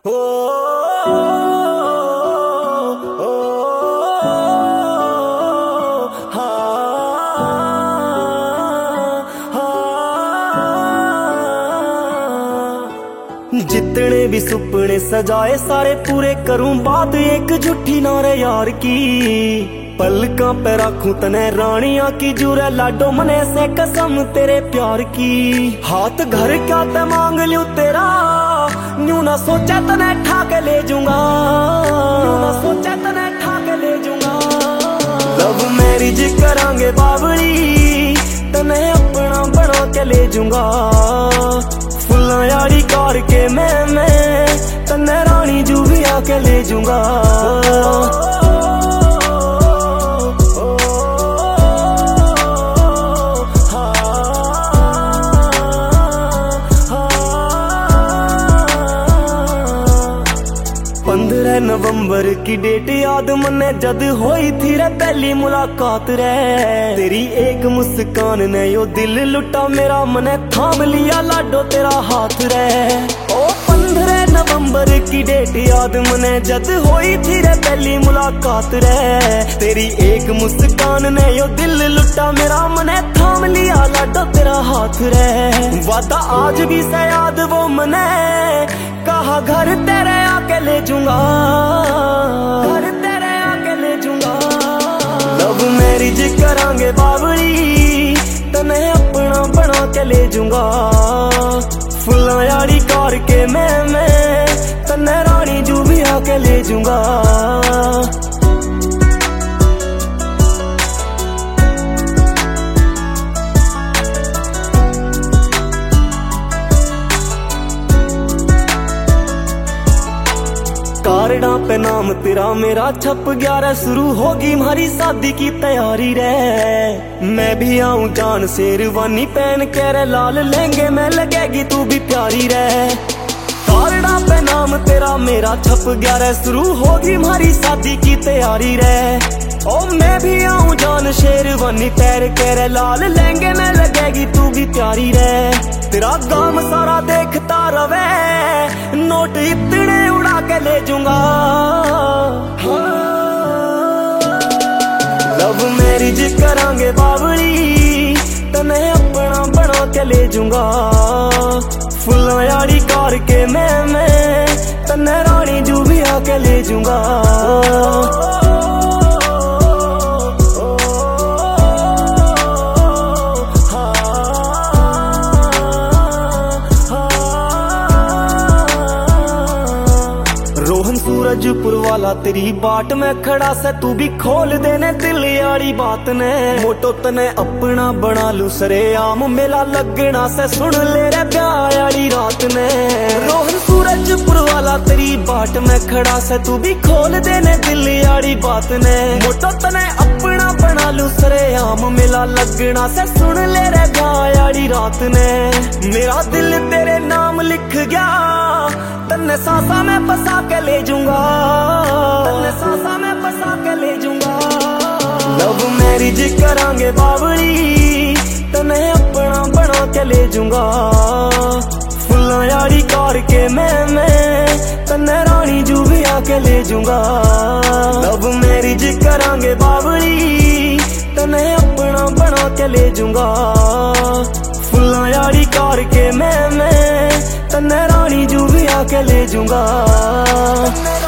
ओ, ओ, जितने भी सुपने सजाए सारे पूरे करूं, बात एक झूठी ना रे यार की। पलकां पे रखूं तने रानिया की, जुरे लाडो मने से कसम तेरे प्यार की। हाथ घर क्या ते मांग लियो तेरा, न्यू ना सोचा तने ठाके ले जूंगा, न्यू ना सोचा तने ठाके ले जूंगा। लव मैरिज करांगे बाबली, तने अपना बना के ले जूंगा। फुल्ला यारी कार के मैं तने रानी जू भी आके ले जूंगा। नवंबर की डेट याद मने जद होई थी रे पहली मुलाकात रे। तेरी एक मुस्कान ने यो दिल लुटा मेरा, मने थाम लिया लाडो तेरा हाथ रे। ओ 15 नवंबर की डेट याद मने जद होई थी रे पहली मुलाकात रे। तेरी एक मुस्कान ने यो दिल लुटा मेरा, मने थाम लिया लाडो तेरा हाथ रे। वादा आज भी से याद वो मने, कहा घर तेरे आके ले जूंगा, घर तेरे आके ले जूंगा। लव मैरिज करांगे बाबली, तने अपना बना के ले जूंगा। फुल्ला यारी कार के मैं तने रानी जू भी आके ले जूंगा। कार्डा पे नाम तेरा मेरा छप गया रे, शुरू होगी हमारी शादी की तैयारी रे। मैं भी आऊं जान शेरवानी पहन के रे, लाल लहंगे में लगेगी तू भी प्यारी रे। कार्डा पे नाम तेरा मेरा छप गया रे, शुरू होगी हमारी शादी की तैयारी रे। ओ मैं भी आऊं जान शेरवानी पहन के रे, लाल लहंगे में लगेगी तू भी प्यारी रे। तेरा गांव सारा देखता रवे, नोट इतने उड़ा के ले जूंगा। लव मैरिज करांगे बाबली, तने अपना बना के ले जूंगा। फुल्ला यारी कार के मैं तने रानी जू भी आके ले जूंगा। सूरजपुर वाला तेरी बाट में खड़ा से, तू भी खोल देने दिल यारी बात ने। मोटो तने अपना बना लू सरे आम, मेला लगना से सुन ले रे प्यार यारी रात ने। रोहन सूरजपुर वाला तेरी बाट में खड़ा से, तू भी खोल देने दिल यारी बात ने। मोटो तने अपना बना लू सरे आम, मेला लगना से सुन ले रे प्यार यारी रात ने। मेरा दिल तेरे नाम लिख गया, तन्ने सांसा में फंसा के ले जूंगा, तन्ने सांसा में फंसा के ले जूंगा। लव मैरिज करांगे बाबली, तन्ने अपना बना के ले जूंगा। फुल्ला यारी कार के मैं तन्ने रानी जू भी आके ले जूंगा। लव मैरिज करांगे बाबली, तन्ने अपना बना के ले जूंगा। फुल्ला यारी कार के मैं तन्ने रानी जू भी आके ले जूंगा।